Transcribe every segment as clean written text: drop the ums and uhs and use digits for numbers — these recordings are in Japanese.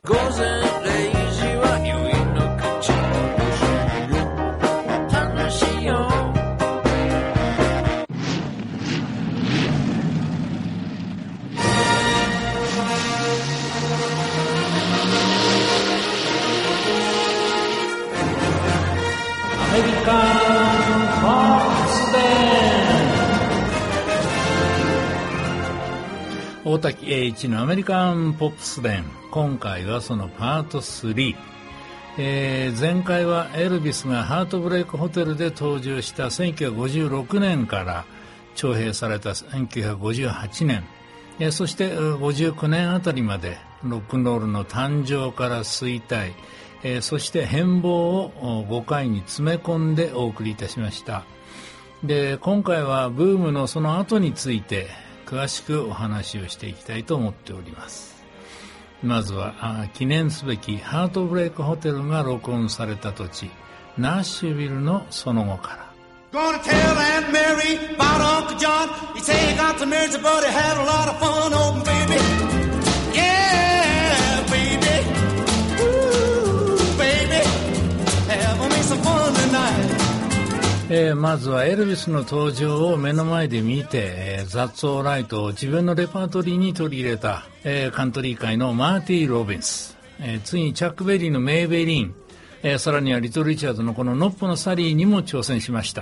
午前0時は酔いの口楽しいよアメリカンポップスデン大滝栄一のアメリカンポップスデン、今回はそのパート3、前回はエルビスがハートブレイクホテルで登場した1956年から徴兵された1958年、そして59年あたりまでロックンロールの誕生から衰退、そして変貌を5回に詰め込んでお送りいたしました。で、今回はブームのその後について詳しくお話をしていきたいと思っております。まずは記念すべきハートブレイクホテルが録音された土地ナッシュビルのその後から。 Gonna tell Aunt Mary about Uncle John. He said he got to marry but he had a lot of fun, oh baby. Yeah, baby. Ooh, baby. Have me some fun tonight. まずはエルビスの登場を目の前で見て、ザッツオーライトを自分のレパートリーに取り入れた、カントリー界のマーティ・ロビンス、ついにチャック・ベリーのメイベリン、さらにはリトル・リチャードのこのノッポのサリーにも挑戦しました。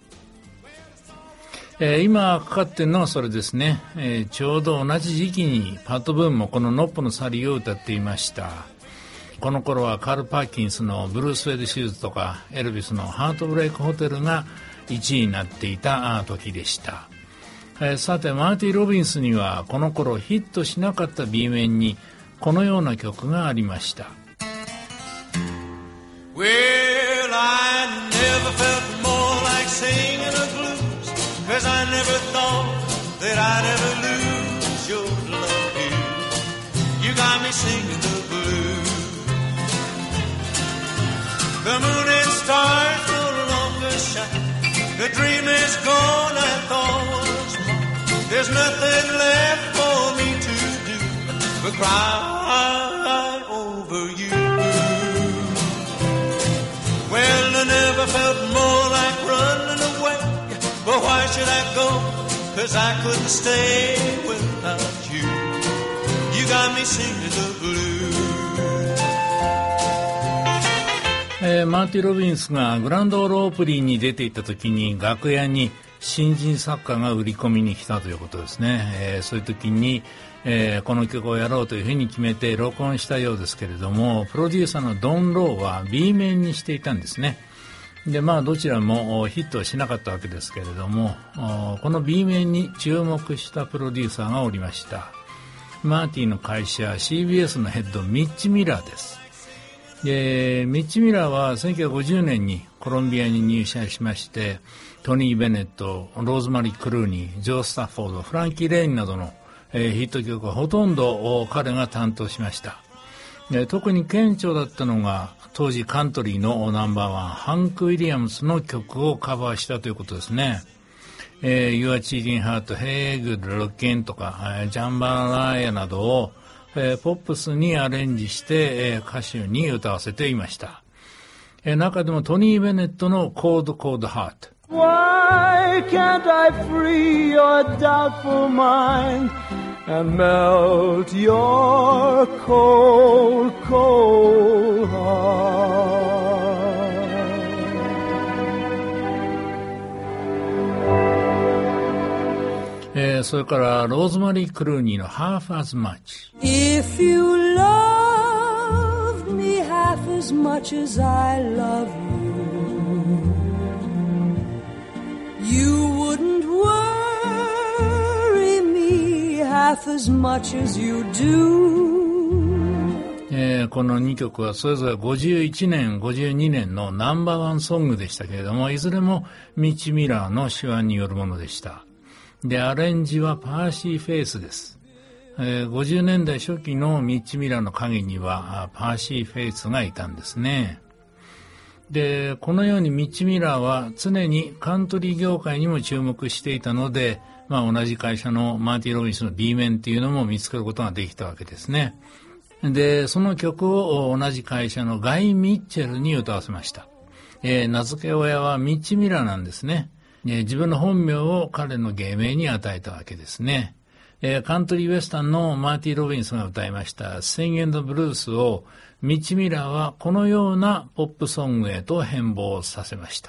今かかってるのはそれですね、ちょうど同じ時期にパット・ブーンもこのノッポのサリーを歌っていました。この頃はカール・パーキンスのブルース・ウェル・シューズとかエルビスのハートブレイクホテルが1位になっていた時でした。さてマーティ・ロビンスにはこの頃ヒットしなかった B 面にこのような曲がありました。 Well, I never felt more like singing a blues, 'cause I never thought that I'd ever lose your love here. You got me singing the blues.The moon and stars no longer shine. The dream is gone, I thought. There's nothing left for me to do but cry over you. Well, I never felt more like running away. But why should I go? 'Cause I couldn't stay without you. You got me singing the blues. マーティ・ロビンスがグランドオールオープニーに出ていった時に楽屋に新人作家が売り込みに来たということですね。そういう時に、この曲をやろうというふうに決めて録音したようですけれども、プロデューサーのドン・ローは B 面にしていたんですね。で、どちらもヒットしなかったわけですけれども、この B 面に注目したプロデューサーがおりました。マーティの会社 CBS のヘッドミッチ・ミラーです。でミッチ・ミラーは1950年にコロンビアに入社しまして、トニー・ベネット、ローズマリー・クルーニー、ジョー・スタッフォード、フランキー・レインなどの、ヒット曲はほとんど彼が担当しました。特に顕著だったのが当時カントリーのナンバーワンハンク・ウィリアムスの曲をカバーしたということですね。Your Cheating Heart、Hey Good Looking とかジャンバララヤなどをポップスにアレンジして、歌手に歌わせていました。中でもトニー・ベネットの Cold Cold Heart。 Why can't I free your doubtful mind and melt your cold, cold heart。それからローズマリー・クルーニーの Half as Much。 If you loved me half as much as I love you, you wouldn't worry me half as much as you do。 この2曲はそれぞれ51年、52年のナンバーワンソングでしたけれども、いずれもミッチ・ミラーの手腕によるものでした。で、アレンジはパーシー・フェイスです。50年代初期のミッチ・ミラーの影にはパーシー・フェイスがいたんですね。で、このようにミッチ・ミラーは常にカントリー業界にも注目していたので、同じ会社のマーティ・ロビンスの B 面っていうのも見つけることができたわけですね。 で、その曲を同じ会社のガイ・ミッチェルに歌わせました。名付け親はミッチ・ミラーなんですね。自分の本名を彼の芸名に与えたわけですね。カントリーウェスタンのマーティ・ロビンスが歌いましたSing and Bluesをミッチ・ミラーはこのようなポップソングへと変貌させました。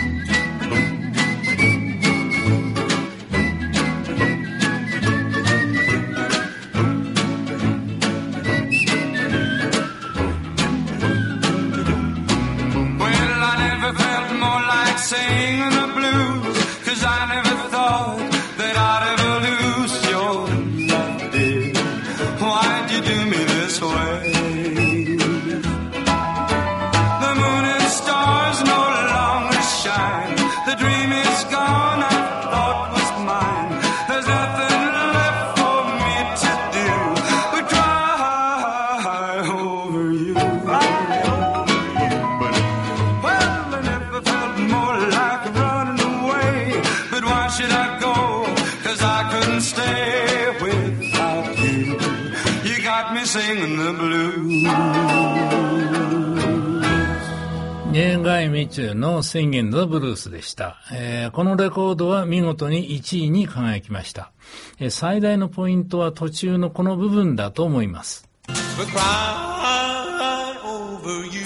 Singing the blues, 'cause I never thought that I'd ever lose your love, dear. Why'd you do me this way? The moon and stars no longer shine. The dream is gone, I thought was mine. There's nothing left for me to do but cry over you. Well, I never felt more like running away, but why should I go? 'Cause I couldn't stay without you. You got me singing the blues. ガイ・ミッチェルのSing and the Bluesでした。このレコードは見事に1位に輝きました。最大のポイントは途中のこの部分だと思います。 But cry over you.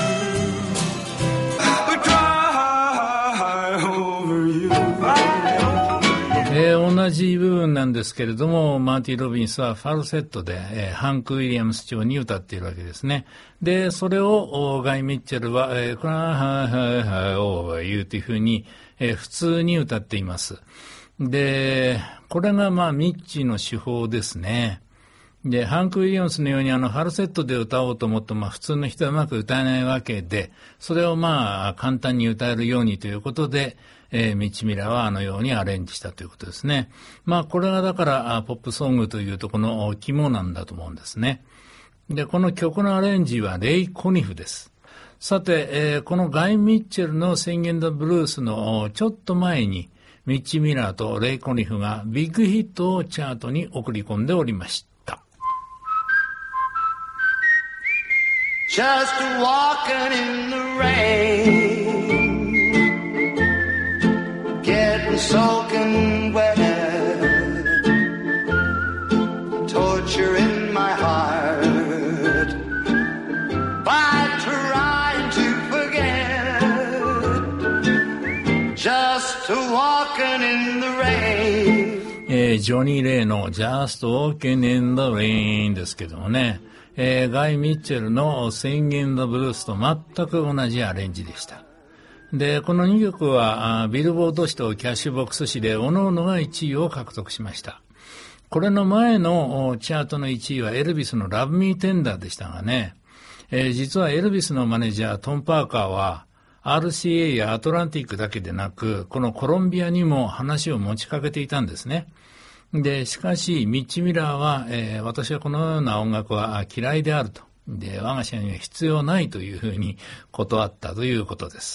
But cry over you. 同じ部分なんですけれども、マーティ・ロビンスはファルセットで、ハンク・ウィリアムス調に歌っているわけですね。で、それをガイ・ミッチェルは、クラーオーバーユーというふうに、普通に歌っています。で、これがミッチの手法ですね。で、ハンク・ウィリアムスのようにファルセットで歌おうと思っても、普通の人はうまく歌えないわけで、それを簡単に歌えるようにということで、ミッチ・ミラーはあのようにアレンジしたということですね。これがだからポップソングというとこの肝なんだと思うんですね。で、この曲のアレンジはレイ・コニフです。さて、このガイ・ミッチェルのSing and the Bluesのちょっと前にミッチ・ミラーとレイ・コニフがビッグヒットをチャートに送り込んでおりました。 Just walking in the rain, getting soaking wet, torture in my heart by trying to forget, just walking in the rain. ジョニー・レイの Just Walking in the Rain ですけどもね、ガイ・ミッチェルのSing and the Bluesと全く同じアレンジでした。で、この2曲はビルボード誌とキャッシュボックス誌で各々が1位を獲得しました。これの前のチャートの1位はエルビスの Love Me Tender でしたがね、実はエルビスのマネージャートム・パーカーは RCA やアトランティックだけでなく、このコロンビアにも話を持ちかけていたんですね。で、しかしミッチ・ミラーは、私はこのような音楽は嫌いであると。で、我が社には必要ないというふうに断ったということです。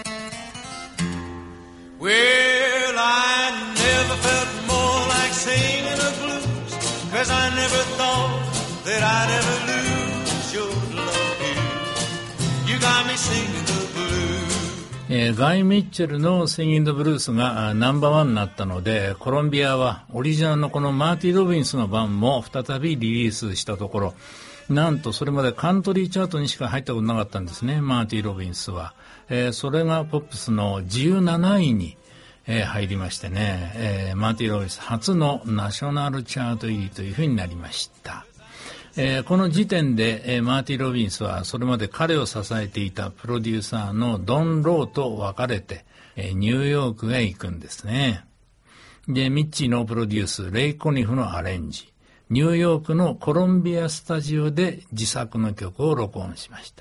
Well, I never felt more like singing the blues, 'cause I never thought that I'd ever lose your love here. You got me singing the blues. ガイ・ミッチェルのSing and the Bluesがナンバーワンになったので、コロンビアはオリジナルのこのマーティ・ロビンスの版も再びリリースしたところ、なんとそれまでカントリーチャートにしか入ったことなかったんですね、マーティ・ロビンスは。それがポップスの17位に、入りましてね、マーティ・ロビンス初のナショナルチャート入りというふうになりました。この時点で、マーティ・ロビンスはそれまで彼を支えていたプロデューサーのドン・ローと別れて、ニューヨークへ行くんですね。で、ミッチーのプロデュース、レイ・コニフのアレンジ、ニューヨークのコロンビアスタジオで自作の曲を録音しました。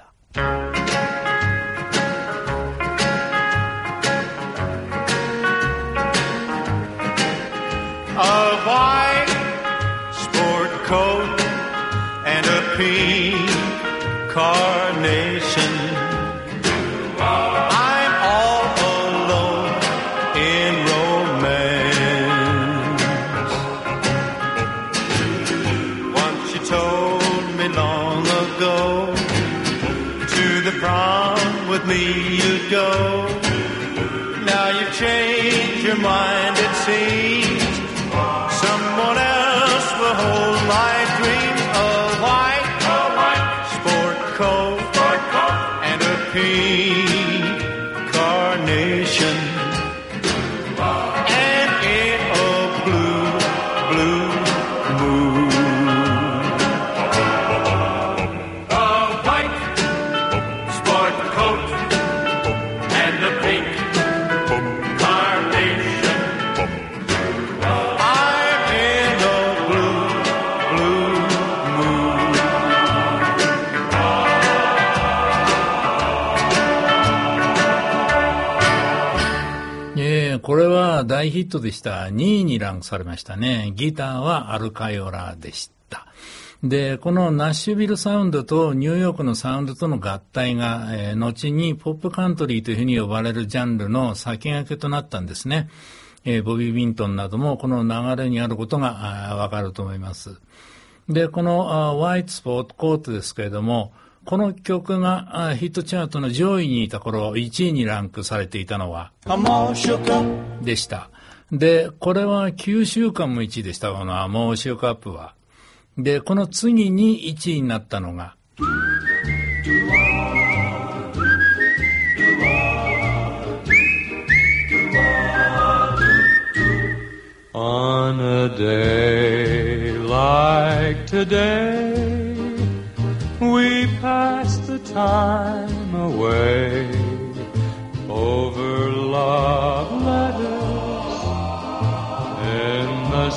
A white sport coat and a pink carnation. I'm all alone in romance. Once you told me me you'd go. Now you've changed your mind, it seems. Someone else will hold my dreams. A white sport coat and a pink carnation. And in a blue moon. A white sport coat and a pink carnation. I'm in a blue moon. これは大ヒットでした。2位にランクされましたね。ギターはアルカヨラでした。で、このナッシュビルサウンドとニューヨークのサウンドとの合体が、後にポップカントリーというふうに呼ばれるジャンルの先駆けとなったんですね。ボビー・ウィントンなどもこの流れにあることがわかると思います。で、このワイト・スポーツ・コートですけれども、この曲がヒットチャートの上位にいた頃、1位にランクされていたのはでした。で、これは9週間も1位でした。このアモーシュカップは。で、この次に1位になったのが On a day like today, we pass the time away over love letters in the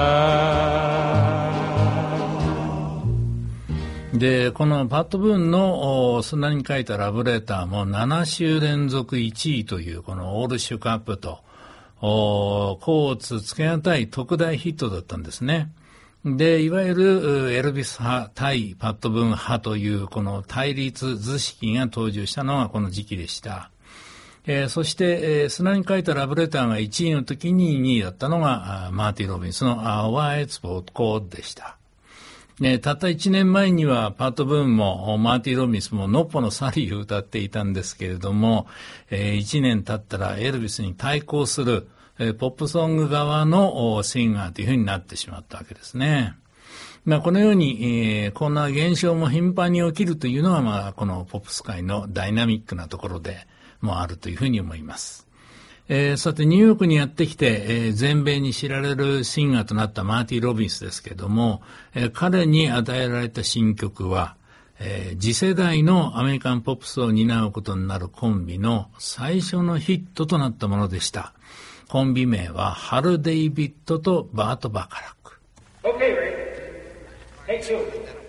sand. で、このパット・ブーンの砂に書いたラブレターも7週連続1位というこのオールシュカップとコーツつけがたい特大ヒットだったんですね。で、いわゆるエルビス派対パット・ブーン派というこの対立図式が登場したのがこの時期でした。そして、砂に書いたラブレターが1位の時に2位だったのがマーティ・ロビンスのワイト・スポーツ・コードでした。たった1年前にはパット・ブーンもマーティ・ロビンスもノッポのサリーを歌っていたんですけれども、1年経ったらエルビスに対抗するポップソング側のシンガーというふうになってしまったわけですね。このように、こんな現象も頻繁に起きるというのは、このポップス界のダイナミックなところでもあるというふうに思います。さてニューヨークにやってきて、全米に知られるシンガーとなったマーティ・ロビンスですけれども、彼に与えられた新曲は、次世代のアメリカンポップスを担うことになるコンビの最初のヒットとなったものでした。コンビ名はハル・デイビッドとバート・バカラック。 Okay, Ray. Take two.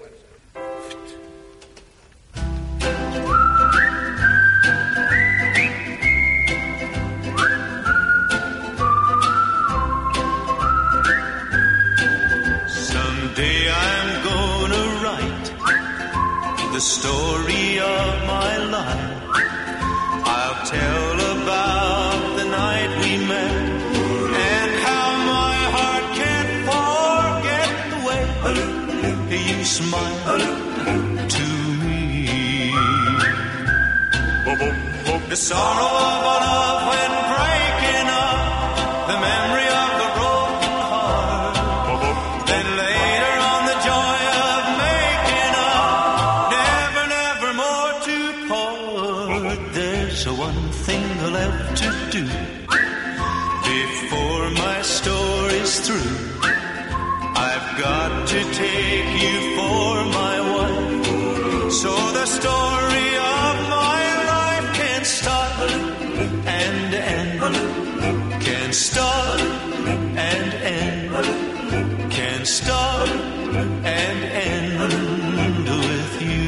Someday I'm gonna write the story of my life. I'll tell about the night we met and how my heart can't forget the way you smiled to me. The sorrow of a love when breaking up, the memory of the broken heart. Then later on the joy of making up, never, never more to part. There's one thing left to do before my story's through. I've got to take you for my wife, so the story of my life can start and end, can start and end, can start and end with you.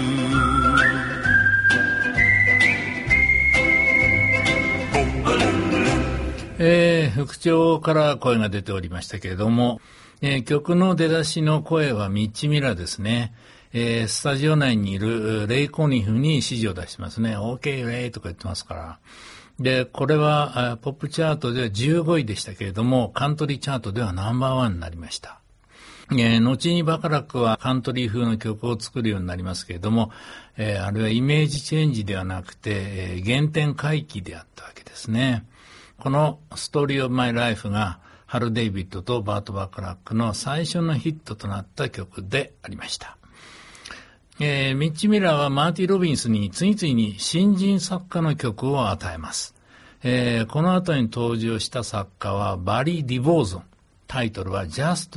副長から声が出ておりましたけれども、曲の出だしの声はミッチ・ミラーですね。スタジオ内にいるレイ・コニフに指示を出してますね。OK レイとか言ってますから。で、これはポップチャートでは15位でしたけれども、カントリーチャートではナンバーワンになりました。 後にバカラックはカントリー風の曲を作るようになりますけれども、あれはイメージチェンジではなくて、原点回帰であったわけですね。このストーリーオブマイライフがハル・デイビッドとバート・バカラックの最初のヒットとなった曲でありました。ミッチ・ミラーはマーティ・ロビンスに次々に新人作家の曲を与えます。この後に登場した作家はバリー・ディボーゾン。タイトルは Just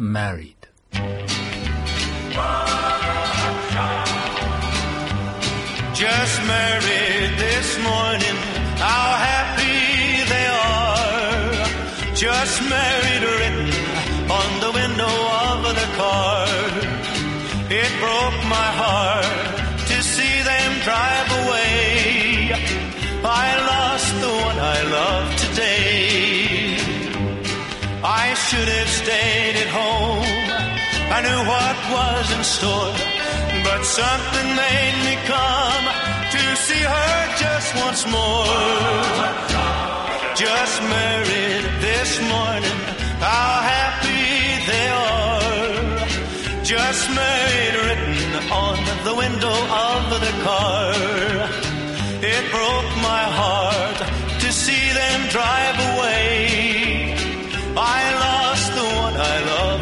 Married。Just married this morning, how happy they are. Just married written on the window of the car. It broke my heart to see them drive away. I lost the one I love today. I should have stayed at home. I knew what was in store.But something made me come to see her just once more. Just married this morning, how happy they are. Just married written on the window of the car. It broke my heart to see them drive away. I lost the one I love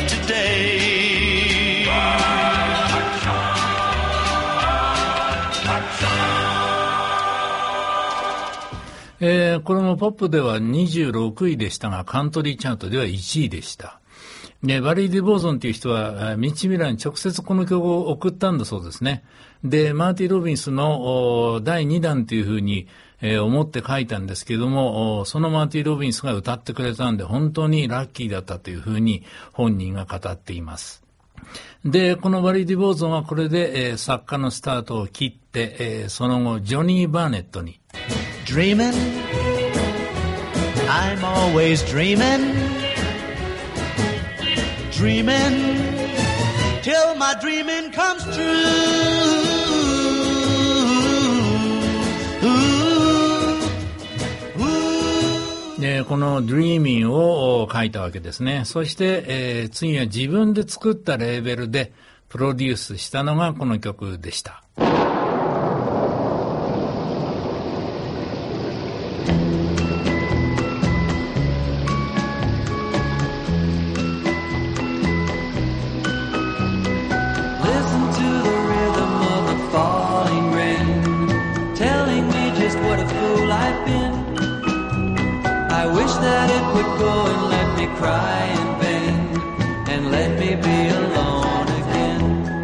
today. これもポップでは26位でしたが、カントリーチャートでは1位でした。で、バリー・ディボーゾンという人は、ミッチ・ミラーに直接この曲を送ったんだそうですね。で、マーティ・ロビンスの第2弾というふうに、思って書いたんですけども、そのマーティ・ロビンスが歌ってくれたんで、本当にラッキーだったというふうに本人が語っています。で、このバリー・ディボーゾンはこれで、作家のスタートを切って、その後、ジョニー・バーネットに、 Dreamin', I'm always dreamin', dreamin' till my dreamin' comes true. この Dreaming を書いたわけですね。そして、次は自分で作ったレーベルでプロデュースしたのがこの曲でした。 I wish that it would go and let me cry in vain and let me be alone again.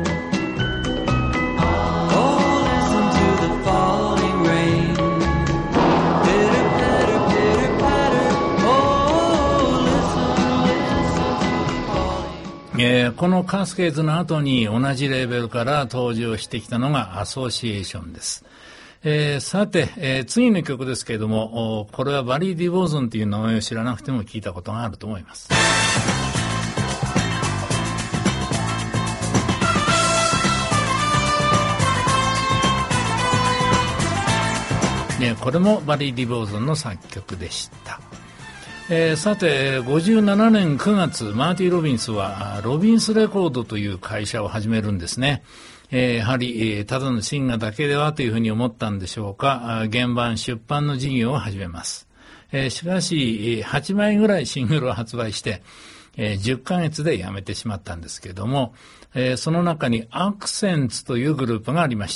Oh, listen to the falling rain. Pitter patter, pitter patter. Oh, listen, listen to the falling. このカスケーズの後に同じレーベルから登場してきたのがアソシエーションです。さて、次の曲ですけれども、これはバリー・ディボーゾンという名前を知らなくても聞いたことがあると思います。これもバリー・ディボーゾンの作曲でした。さて、57年9月、マーティ・ロビンスはロビンスレコードという会社を始めるんですね。やはり、ただのシンガーだけではというふうに思ったんでしょうか、原版出版の事業を始めます。しかし、8枚ぐらいシングルを発売して、10ヶ月で辞めてしまったんですけれども、その中にアクセンツというグループがありました。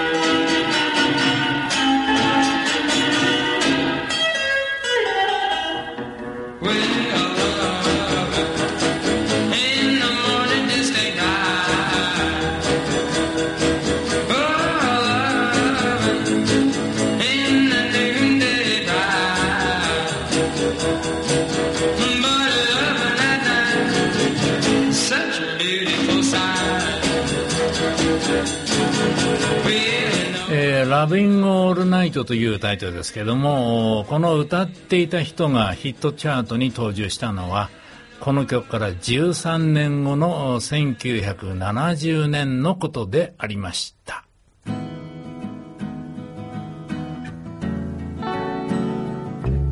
ラビングオールナイトというタイトルですけれども、この歌っていた人がヒットチャートに登場したのはこの曲から13年後の1970年のことでありました。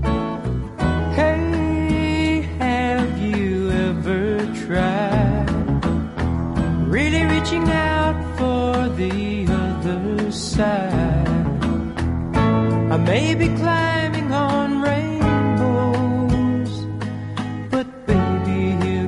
Hey, have you ever tried side. I may be climbing on rainbows, but baby, here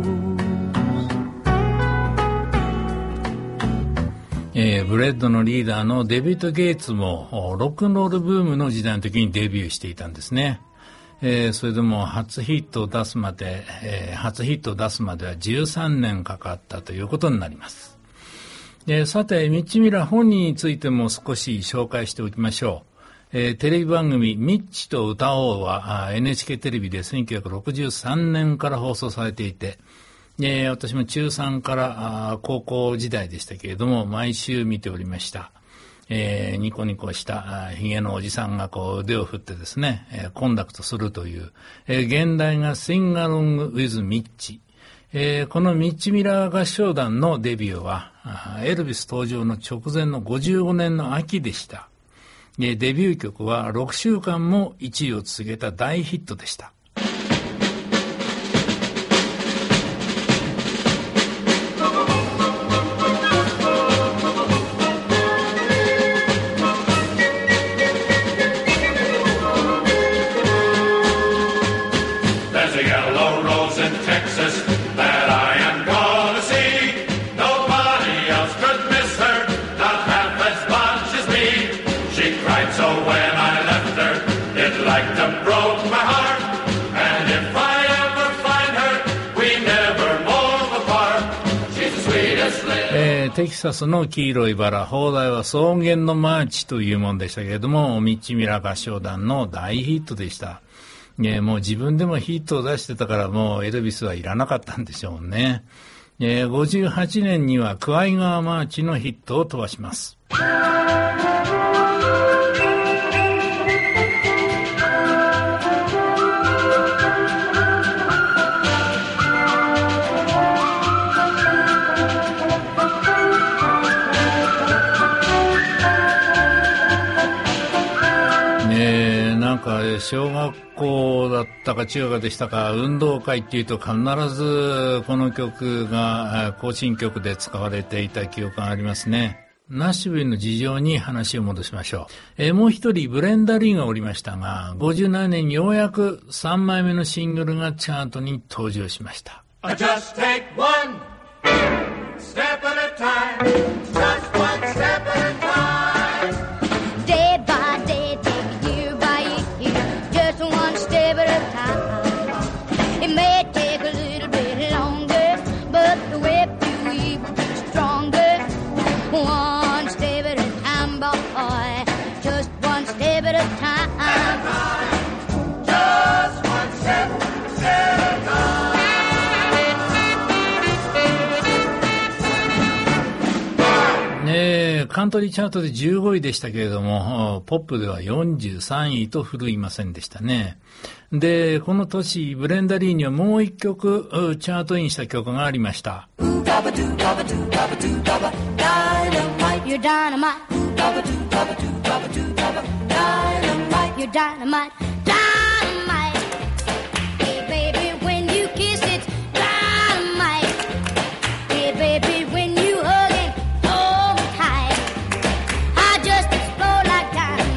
goes. ブレッドのリーダーのデビッド・ゲイツもロックンロールブームの時代の時にデビューしていたんですね。それでも初ヒットを出すまでは13年かかったということになります。さて、ミッチ・ミラー本人についても少し紹介しておきましょう。テレビ番組ミッチと歌おうは NHK テレビで1963年から放送されていて、私も中3から高校時代でしたけれども毎週見ておりました。ニコニコしたヒゲのおじさんがこう腕を振ってですね、コンダクトするという、現代が Sing Along with ミッチ。このミッチ・ミラー合唱団のデビューはエルビス登場の直前の55年の秋でした。デビュー曲は6週間も1位を続けた大ヒットでした。テキサスの黄色いバラ、放題は草原のマーチというものでしたけれども、ミッチ・ミラー合唱団の大ヒットでした。もう自分でもヒットを出してたからもうエルビスはいらなかったんでしょうね。58年にはクワイガーマーチのヒットを飛ばします。小学校だったか中学でしたか、運動会っていうと必ずこの曲が行進曲で使われていた記憶がありますね。ナッシュビルの事情に話を戻しましょう。もう一人ブレンダ・リーがおりましたが、57年にようやく3枚目のシングルがチャートに登場しました。 Just take one step at a time, just one step at a time.Day by day, take year by year, just one step at a time. It may take a little bit longer, but the way we will be stronger. One step at a time, boy, just one step at a time. Just one step at a time. カントリーチャートで15位でしたけれども、ポップでは43位と振るいませんでしたね。で、この年、ブレンダ・リーにはもう一曲チャートインした曲がありました。You're dynamite. You're dynamite.Hey baby, when you kiss it's dynamite. Hey baby, when you hug it, hold me tight. I just explode like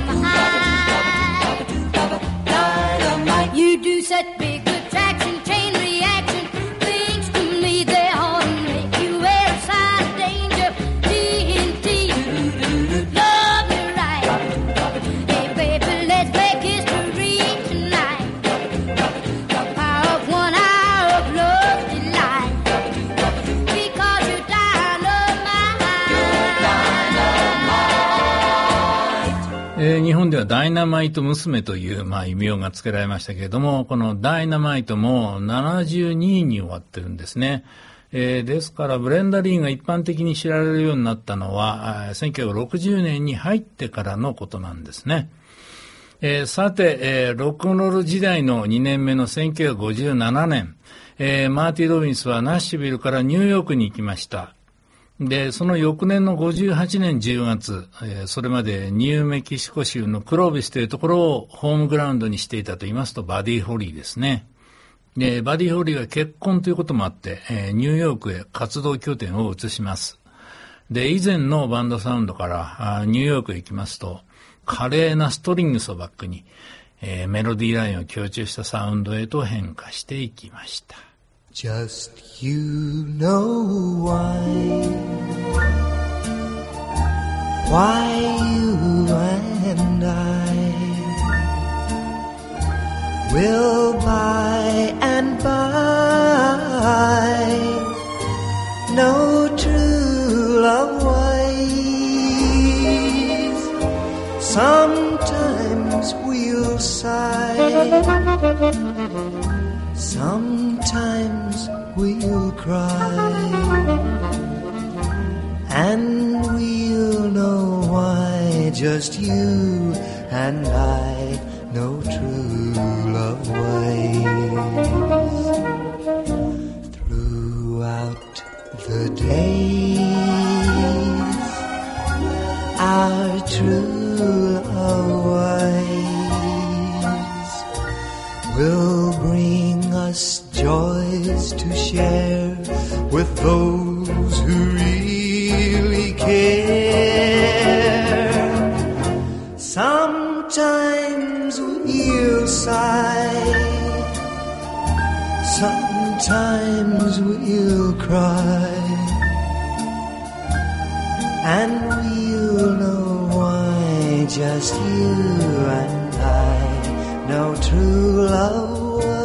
dynamite. You do such big attraction, chain reaction, things to me they ought to make you outside of danger. TNT, love me right. Hey baby, let's make history tonight. 日本ではダイナマイト娘という、異名が付けられましたけれども、このダイナマイトも72位に終わってるんですね。ですからブレンダ・リーが一般的に知られるようになったのは1960年に入ってからのことなんですね。さて、ロックンロール時代の2年目の1957年、マーティ・ロビンスはナッシュビルからニューヨークに行きました。で、その翌年の58年10月、それまでニューメキシコ州のクロービスというところをホームグラウンドにしていたと言いますと、バディ・ホリーですね。で、バディ・ホリーは結婚ということもあって、ニューヨークへ活動拠点を移します。 で、以前のバンドサウンドからニューヨークへ行きますと、華麗なストリングスをバックに、メロディーラインを強調したサウンドへと変化していきました。 Just you know why you and I will by and by no true love ways. Sometimes we'll sigh, sometimes we'll cry, and we'll know why. Just you and I know true love ways. Throughout the days, our true love ways will bring us joys to share with those who really care. Sometimes we'll sigh, sometimes we'll cry, and we'll know why. Just you and I know true love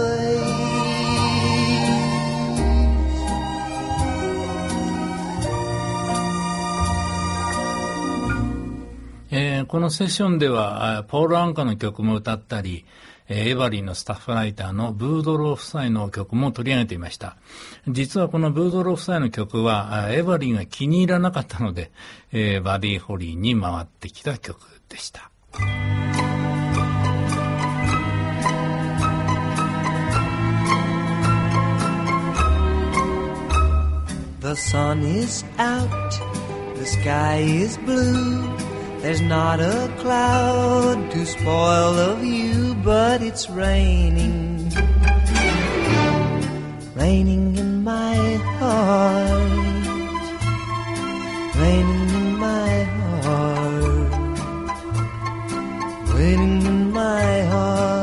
ways. このセッションではポール・アンカの曲も歌ったり、エバリーのスタッフライターのブードロー夫妻の曲も取り上げていました。実はこのブードロー夫妻の曲はエバリーが気に入らなかったので、バディ・ホリーに回ってきた曲でした。 The sun is out, the sky is blue.There's not a cloud to spoil the view, but it's raining, raining in my heart, raining in my heart, raining in my heart.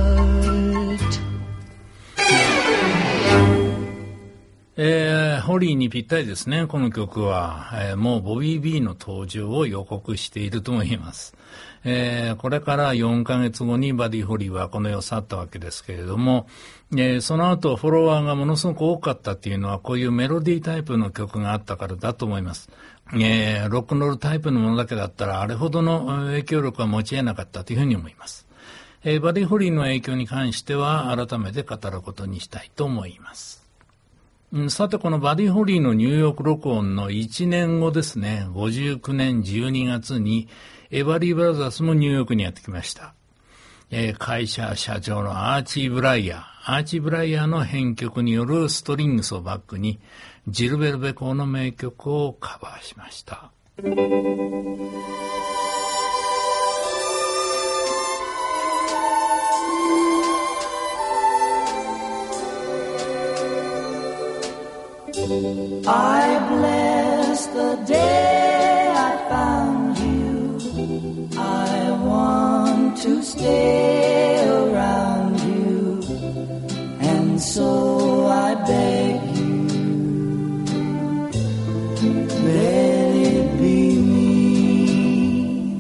ホリーにぴったりですね。この曲は、もうボビー・ビーの登場を予告しているとも言えます。これから4ヶ月後にバディ・ホリーはこの世を去ったわけですけれども、その後フォロワーがものすごく多かったっていうのはこういうメロディータイプの曲があったからだと思います。ロックンロールタイプのものだけだったらあれほどの影響力は持ち得なかったというふうに思います。バディ・ホリーの影響に関しては改めて語ることにしたいと思います。さて、このバディ・ホリーのニューヨーク録音の1年後ですね、59年12月にエバリー・ブラザースもニューヨークにやってきました。会社社長のアーチー・ブライヤーの編曲によるストリングスをバックにジルベルベコーの名曲をカバーしました。 I bless the day I found you. I want to stay around you, and so I beg you, let it be me.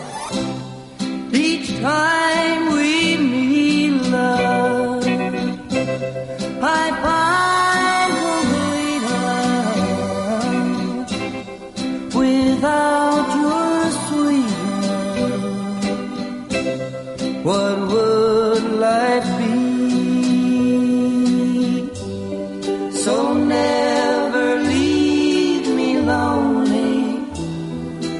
Each time we meet, love, I find without your sweet love, what would life be? So never leave me lonely,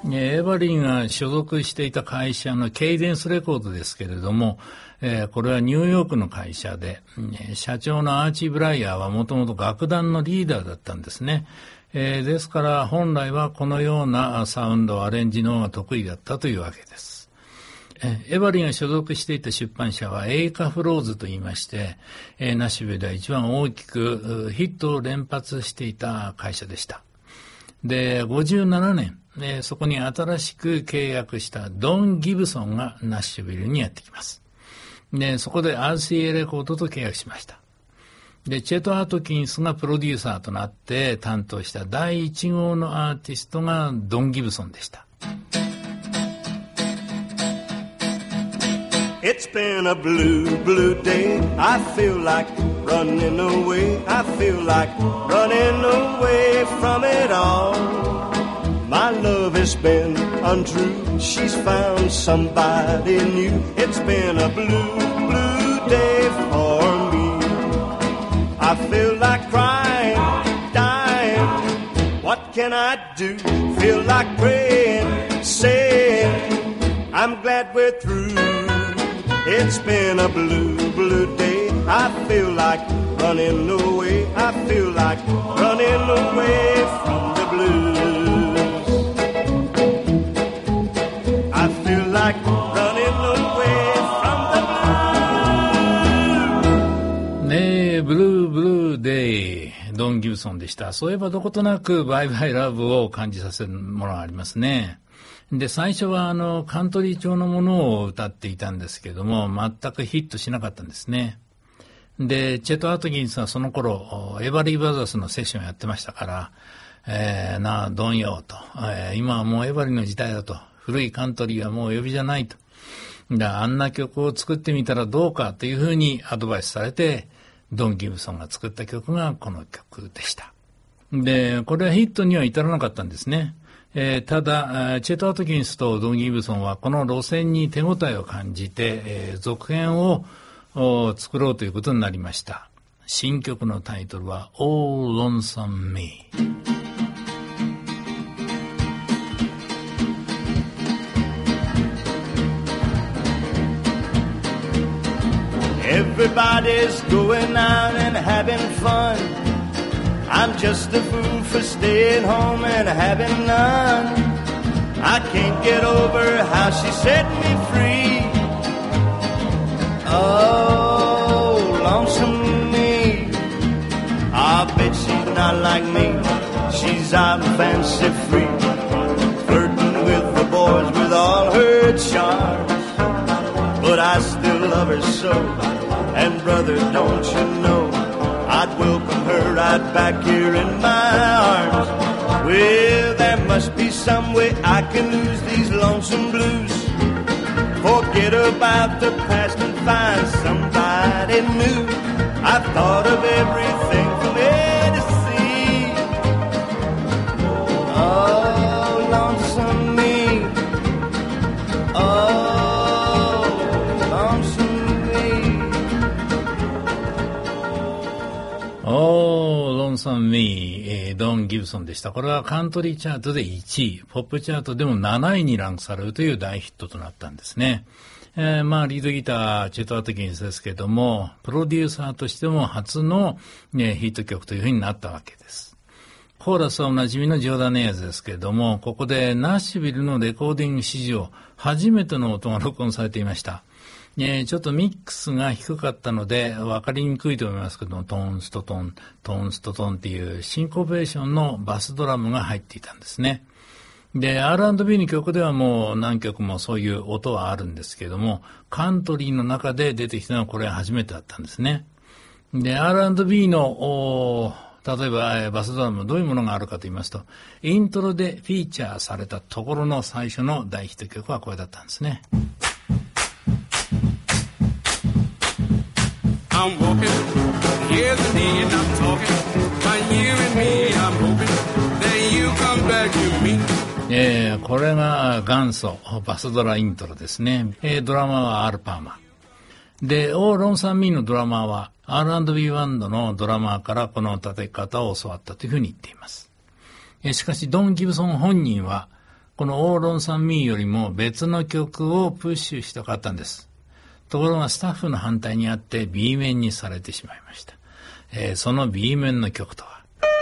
エバリンが所属していた会社のケイデンスレコードですけれども、これはニューヨークの会社で、社長のアーチー・ブライヤーはもともと楽団のリーダーだったんですね。ですから本来はこのようなサウンドアレンジの方が得意だったというわけです。エバリンが所属していた出版社はエイカフローズと言いまして、ナッシュビルでは一番大きくヒットを連発していた会社でした。で、57年、そこに新しく契約したドン・ギブソンがナッシュビルにやってきます。で、そこで RCA レコードと契約しました。で、チェト・アトキンスがプロデューサーとなって担当した第1号のアーティストがドン・ギブソンでした。 It's been a blue, blue day. I feel like running away. I feel like running away from it all. My love has been untrue. She's found somebody new. It's been a blue, blue day for me. I feel like crying, dying. What can I do? Feel like praying, saying, I'm glad we're through.It's been a blue, blue day. I feel like running away. I feel like running away from the blues. I feel like running away from the blues. ねえ、ブルーブルーデイ、ドン・ギブソンでした。そういえばどことなくバイバイラブを感じさせるものがありますね。で、最初はカントリー調のものを歌っていたんですけども、全くヒットしなかったんですね。で、チェト・アトキンスはその頃、エバリー・ブラザースのセッションをやってましたから、ドンよと、今はもうエバリーの時代だと、古いカントリーはもうお呼びじゃないと。あんな曲を作ってみたらどうかというふうにアドバイスされて、ドン・ギブソンが作った曲がこの曲でした。で、これはヒットには至らなかったんですね。ただ、チェト・アトキンスとドン・ギブソンはこの路線に手応えを感じて、続編を作ろうということになりました。新曲のタイトルは All Lonesome Me。Everybody's going out and having fun.I'm just a fool for staying home and having none. I can't get over how she set me free. Oh, lonesome me. I bet she's not like me. She's out fancy free, flirting with the boys with all her charms. But I still love her so, and brother, don't you know?I'd welcome her right back here in my arms. Well, there must be some way I can lose these lonesome blues. Forget about the past and find somebody new. I've thought of everything from A to C. Oh, lonesome me. Oh,Oh, Lonesome Me、ドン・ギブソンでした。これはカントリーチャートで1位、ポップチャートでも7位にランクされるという大ヒットとなったんですね。リードギター、チェト・アトキンスですけども、プロデューサーとしても初の、ヒット曲というふうになったわけです。コーラスはおなじみのジョーダネアーズですけれども、ここでナッシュビルのレコーディング史上初めての音が録音されていました。ちょっとミックスが低かったので分かりにくいと思いますけども、トーンストトン、トーンストトンっていうシンコペーションのバスドラムが入っていたんですね。で、R&B の曲ではもう何曲もそういう音はあるんですけども、カントリーの中で出てきたのはこれは初めてだったんですね。で、R&B の例えばバスドラムどういうものがあるかと言いますと、イントロでフィーチャーされたところの最初の大ヒット曲はこれだったんですね。 I'm walking, here's the day and I'm talking, by you and me, I'm hoping that you come back to me. これが元祖バスドライントロですね。ドラマはアルパーマ。で、オー・ロンサン・ミーのドラマーは R&B バンドのドラマーからこの叩き方を教わったというふうに言っています。しかしドン・ギブソン本人はこのオーロンサンミーよりも別の曲をプッシュしたかったんです。ところがスタッフの反対にあって B 面にされてしまいました。その B 面の曲とは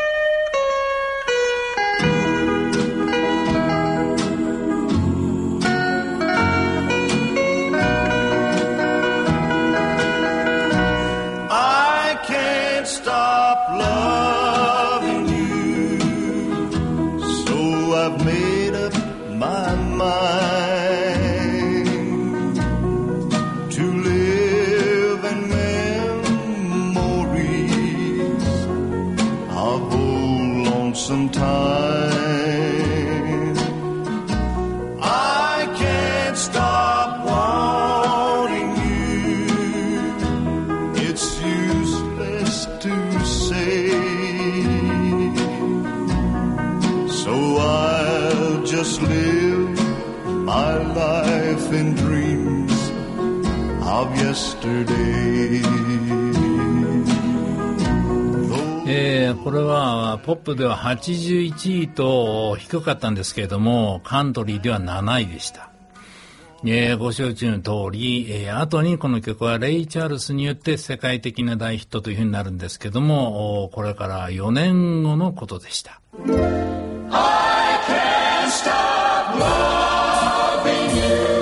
これはポップでは81位と低かったんですけれども、カントリーでは7位でした。ご承知の通り、後にこの曲はレイ・チャールスによって世界的な大ヒットというふうになるんですけども、これから4年後のことでした。I can't stop loving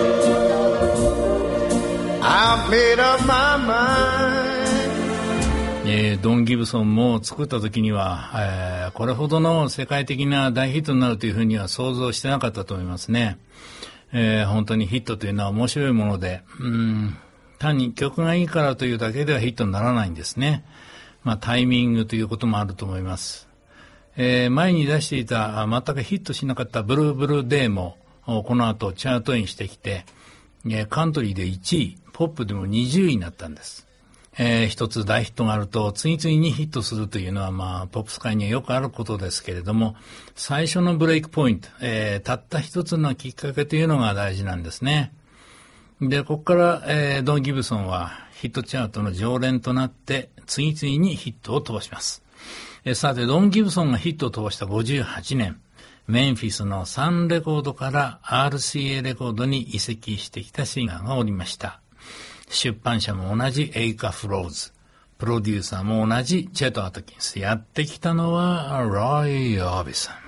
you. I made up my mind.ドン・ギブソンも作った時には、これほどの世界的な大ヒットになるというふうには想像してなかったと思いますね。本当にヒットというのは面白いもので、単に曲がいいからというだけではヒットにならないんですね。タイミングということもあると思います。前に出していた全くヒットしなかったブルーブルーデーもこの後チャートインしてきて、カントリーで1位、ポップでも20位になったんです。一つ大ヒットがあると次々にヒットするというのはポップス界にはよくあることですけれども、最初のブレイクポイント、たった一つのきっかけというのが大事なんですね。で、ここから、ドン・ギブソンはヒットチャートの常連となって次々にヒットを飛ばします。さて、ドン・ギブソンがヒットを飛ばした58年、メンフィスのサンレコードから RCA レコードに移籍してきたシンガーがおりました。出版社も同じエイカ・フローズ、プロデューサーも同じチェト・アトキンス。やってきたのはロイ・オービソン。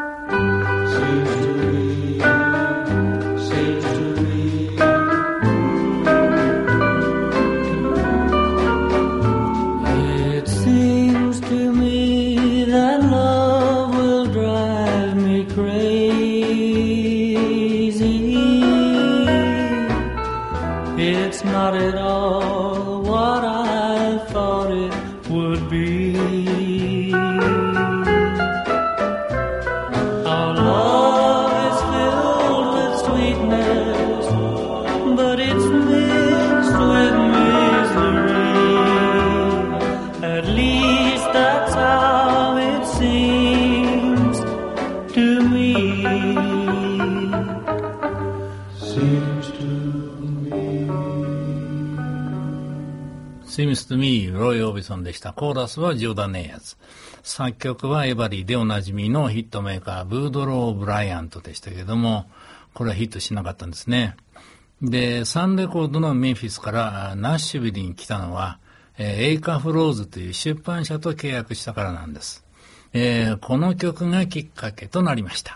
Not at all what I thought it would be. Our love is filled with sweetness, but it's mixed with misery. At least that's how it seems to me. Seems Seems to me ロイ・オービソンでした。コーラスはジョーダン・ネイヤーズ、作曲はエバリーでおなじみのヒットメーカーブードロー・ブライアントでしたけれども、これはヒットしなかったんですね。で、サンレコードのメンフィスからナッシュビルに来たのは、エイカ・フローズという出版社と契約したからなんです。この曲がきっかけとなりました。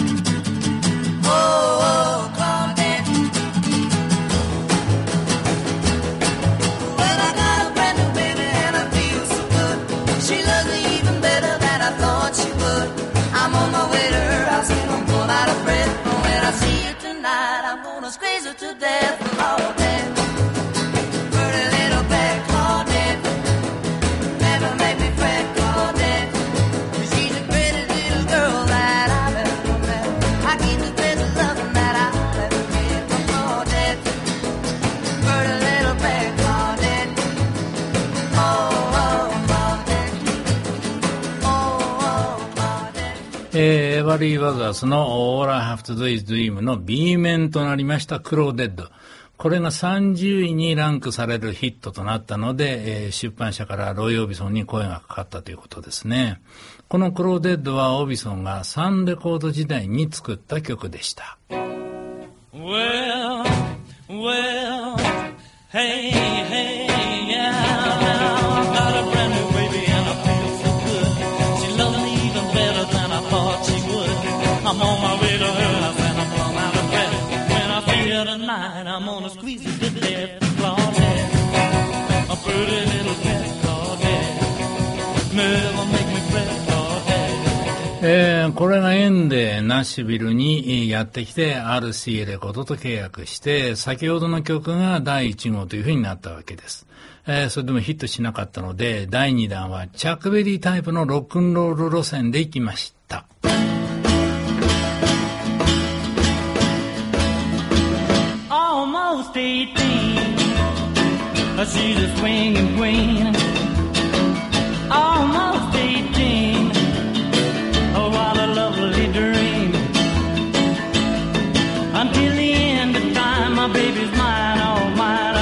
To death with all that pretty little black Claudette, never make me fret Claudette, she's the pretty little girl that I've ever met. I keep the best loving that I've ever get from Claudette, pretty little black Claudette. Oh, oh, Claudette, oh, oh, Claudette. エバリー・ワザースの All I Have to Do Is Dream の B 面となりましたクローデッド。これが30位にランクされるヒットとなったので、出版社からロイ・オービソンに声がかかったということですね。 このクローデッドはオビソンがサンレコード時代に作った曲でした。 Well, well, hey, hey, yeah, I've got a brand new baby and I feel so good. She loves me even better than I thought she would. I'm on my way to her house and I'm long out of breath. When I see her tonight, I'm gonna squeeze it to death. Claudette, a pretty little pet Claudette, never make me fret. これが縁でナッシュビルにやってきて RCA レコードと契約して、先ほどの曲が第1号というふうになったわけです。それでもヒットしなかったので、第2弾はチャックベリータイプのロックンロール路線で行きました。 Almost 18, she's a swinging queen. Almost 18, oh what a lovely dream. Until the end of time, my baby's mine, oh mine,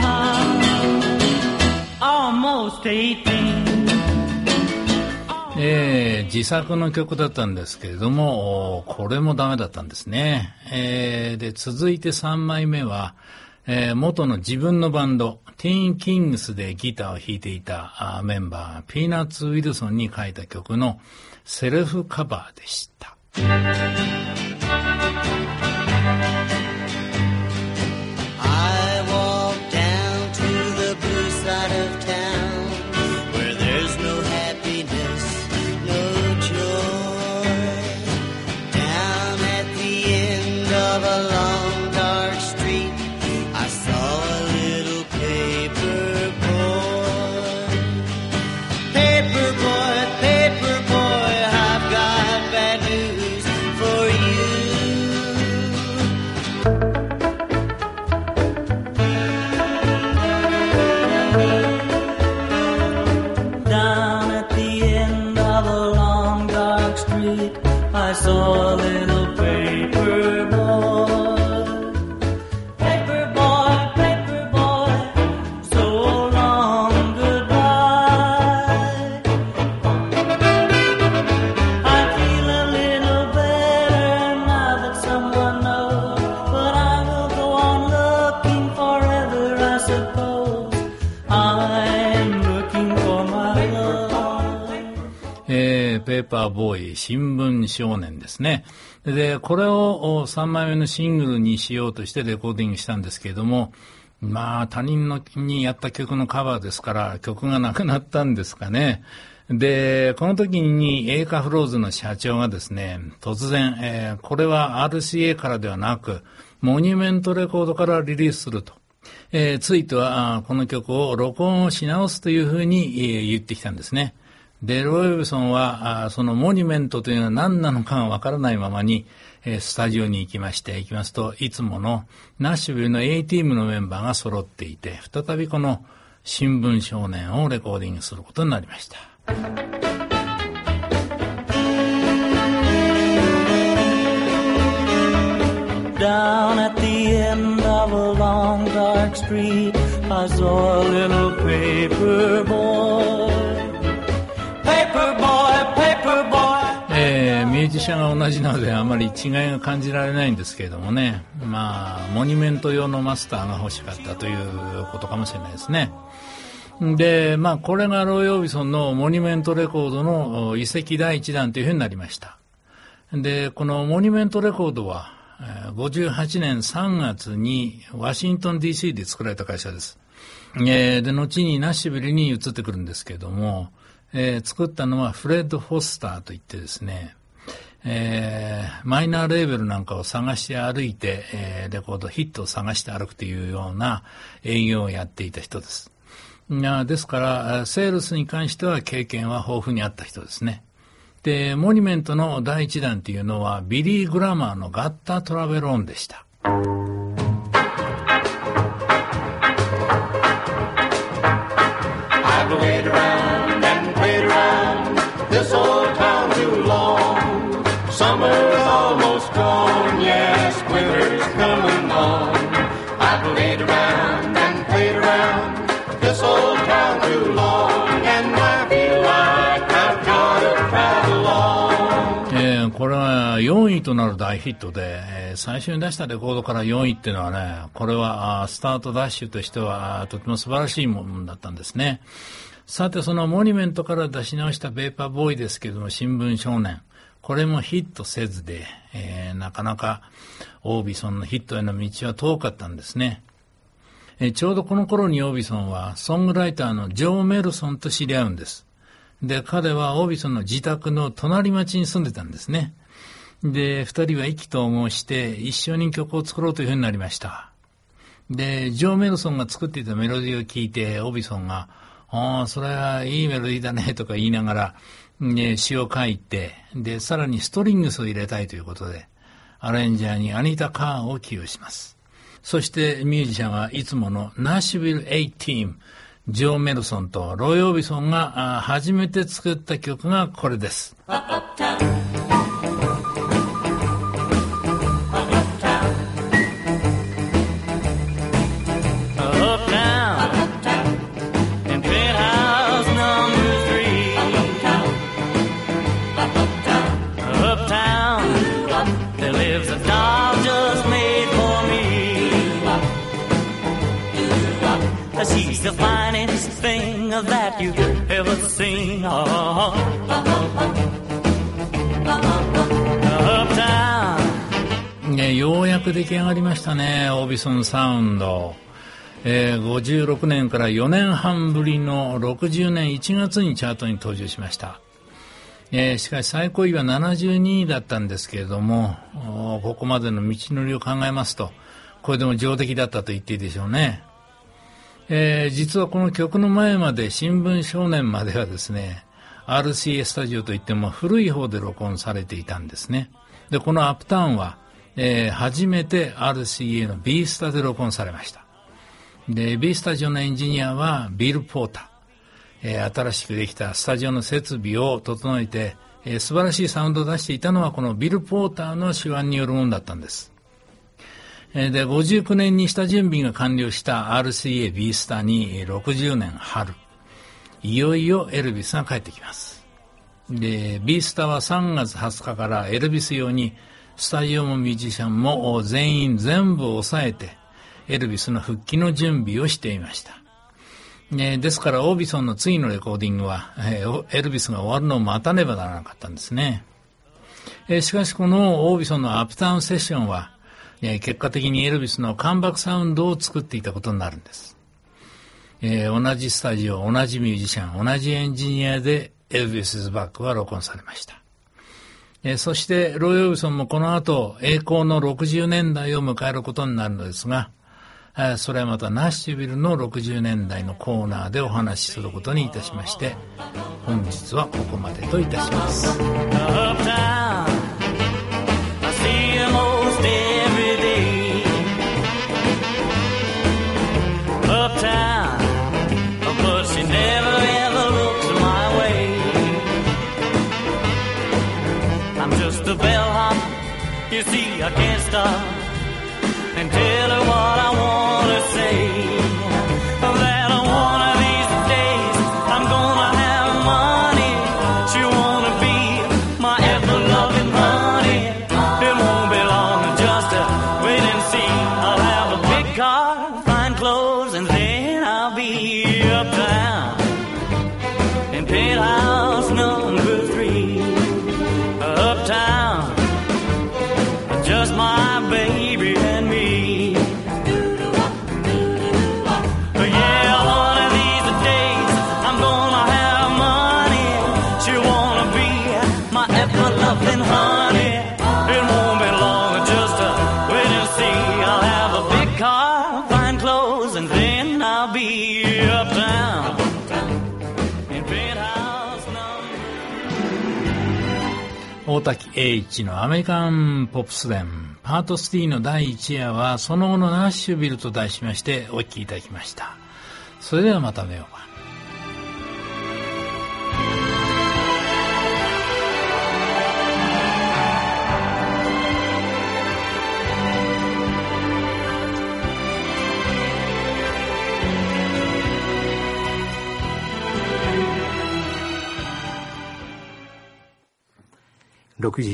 almost 18. 自作の曲だったんですけれども、これもダメだったんですね。で、続いて3枚目は、元の自分のバンド、ティーン・キングスでギターを弾いていたメンバー、ピーナッツ・ウィルソンに書いた曲のセルフカバーでした。 I walk down to the blue side of town where there's no happiness, no joy. Down at the end of a long dark street, I saw a little paper boy. Paper boy, paper boy, I've got bad news for you. Down at the end of a long dark street, I saw a little paper boy. Paper boy, so long goodbye. I feel a little better now that someone knows, but I will go on looking forever, I suppose. I'm looking for my love. ペーパーボーイ、新聞少年ですね。で、これを3枚目のシングルにしようとしてレコーディングしたんですけれども、まあ他人にやった曲のカバーですから曲がなくなったんですかね。で、この時にエイカフローズの社長がですね、突然、これは RCA からではなくモニュメントレコードからリリースすると。ついてはこの曲を録音をし直すというふうに言ってきたんですね。で、ロイ・ウィルソンはそのモニュメントというのは何なのかがわからないままにスタジオに行きますと、いつものナッシュビルの A チームのメンバーが揃っていて、再びこの新聞少年をレコーディングすることになりました。 Down at the end of a long dark street, I saw a little paper boy. Paper boy, paper boy. ミュージシャンが同じなのであまり違いが感じられないんですけれどもね。まあ、モニュメント用のマスターが欲しかったということかもしれないですね。で、まあ、これがロイ・オビソンのモニュメントレコードの遺跡第1弾というふうになりました。で、このモニュメントレコードは、58年3月にワシントン DC で作られた会社です。で、後にナッシュビルに移ってくるんですけれども、作ったのはフレッド・フォスターといってですね、マイナーレーベルなんかを探して歩いて、レコードヒットを探して歩くというような営業をやっていた人です。ですからセールスに関しては経験は豊富にあった人ですね。で、モニュメントの第一弾というのはビリー・グラマーのガッター・トラベル・オンでした。 I've played around and played around this old town too long. Summer's almost gone, yes, winter's coming on. I've played around and played around this old town too long, and I feel like I've got to travel これは4位となる大ヒットで、最初に出したレコードから4位っていうのはね、これはスタートダッシュとしてはとても素晴らしいものだったんですね。さてそのモニュメントから出し直したペーパーボーイですけれども、新聞少年、これもヒットせずで、なかなかオービソンのヒットへの道は遠かったんですね。ちょうどこの頃にオービソンはソングライターのジョー・メルソンと知り合うんです。で、彼はオービソンの自宅の隣町に住んでたんですね。で、二人は意気投合して一緒に曲を作ろうというふうになりました。で、ジョー・メルソンが作っていたメロディーを聞いて、オービソンが、それはいいメロディーだねとか言いながら、詩を書いて、で、さらにストリングスを入れたいということで、アレンジャーにアニタ・カーンを起用します。そしてミュージシャンはいつものナッシュビル18、ジョー・メルソンとロイ・オービソンが初めて作った曲がこれです。 She's the finest thing that you've ever seen. Uptown. ようやく出来上がりましたね、オービソンサウンド。56年から4年半ぶりの60年1月にチャートに登場しました。しかし最高位は72位だったんですけれども、ここまでの道のりを考えますと、これでも上出来だったと言っていいでしょうね。実はこの曲の前まで新聞少年まではですね、RCA スタジオといっても古い方で録音されていたんですね。で、このアップタウンは、初めて RCA の B スタで録音されました。で、B スタジオのエンジニアはビル・ポーター。新しくできたスタジオの設備を整えて、素晴らしいサウンドを出していたのはこのビル・ポーターの手腕によるものだったんです。で、59年に下準備が完了した RCA B スタに60年春、いよいよエルビスが帰ってきます。で、B スタは3月20日からエルビス用にスタジオもミュージシャンも全部抑えてエルビスの復帰の準備をしていました。ですからオービソンの次のレコーディングはエルビスが終わるのを待たねばならなかったんですね。しかしこのオービソンのアップタウンセッションは結果的にエルビスのカムバックサウンドを作っていたことになるんです。同じスタジオ、同じミュージシャン、同じエンジニアでエルビスズバックは録音されました。そしてロイ・オービソンもこの後栄光の60年代を迎えることになるのですが、それはまたナッシュビルの60年代のコーナーでお話しすることにいたしまして、本日はここまでといたします。 You see, I can't stop and tell her what I want to say. That one of these days I'm gonna have money. She wanna be my ever-loving honey. It won't be long, just wait and see. I'll have a big car, fine clothes, and then I'll be uptown in penthouse number 3. Uptown.Just my baby and me. Yeah, one of these days I'm gonna have money. She wanna be my ever-loving honey. It won't be long, just wait and see. I'll have a big car, fine clothes, and then I'll be uptown in penthouse number. 大滝栄一のアメリカンポップス伝パート3の第1夜はその後のナッシュビルと題しましてお聴きいただきました。それではまた目をば。 6時